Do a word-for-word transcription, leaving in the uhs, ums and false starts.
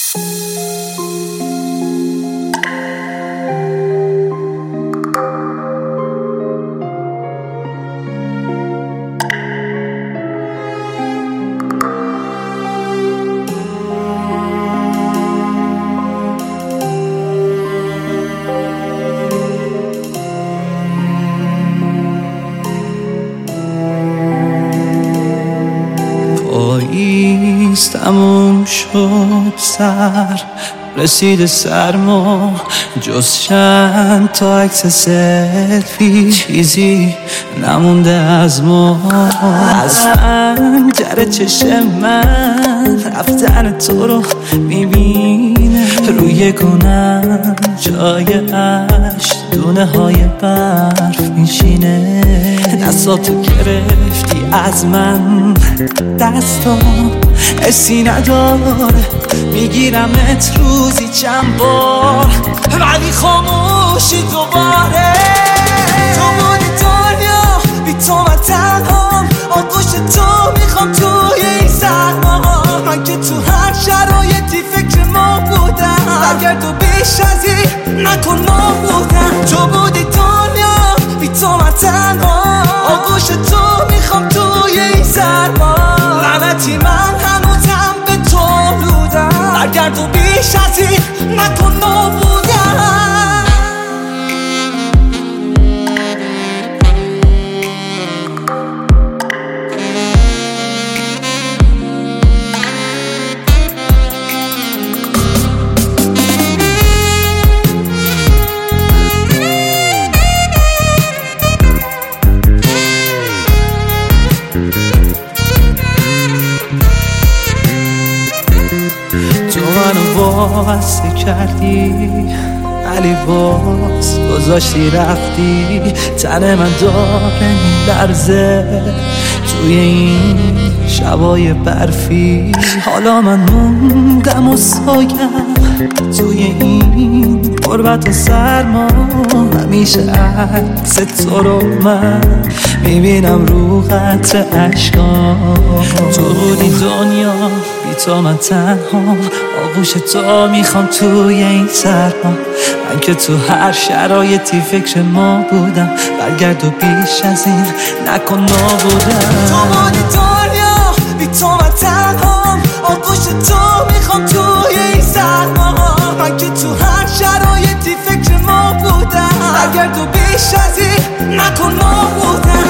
پاییز تموم شد، سر رسید سرما، جز چند تا عکس سلفی چیزی نمونده از ما. از پنجره چشم من رفتن تو رو میبینه، روی گونم جای عشق دونه های برف میشینه. دستاتو گرفتی از من، دستام حسی نداره، میگیرمت روزی چند بار ولی خاموشی دوباره. تو بودی دنیا بی تو من تنهام، آغوش تو میخوام توی این سرما. من که تو هر شرایطی فکر ما بودم، برگرد و بیش از این نکن ما بودم. تو بودی دنیا بی تو من تنهام، آغوش تو میخوام توی این سرما. لعنتی من هنوزم به تو بودم، برگرد و بیش از این نکن ما بودم. تو منو واسه کردی ولی باز گذاشتی رفتی. تن من داره میلرزه توی این شبای برفی. حالا من موندم و سایم توی این غربت و سرما. همیشه عکس تو رو من میبینم رو قطر عشقام. تو بودی دنیا بی تو من تنهام، آغوش تو میخوام توی این سرما. من که تو هر شرایطی فکر ما بودم، برگرد و بیش از این نکن ما بودم. تو بودی دنیا بی تو من تنهام، آغوش تو میخوام توی این سرما. من که تو هر شرایطی فکر ما بودم، برگرد و بیش از این نکن ما بودم.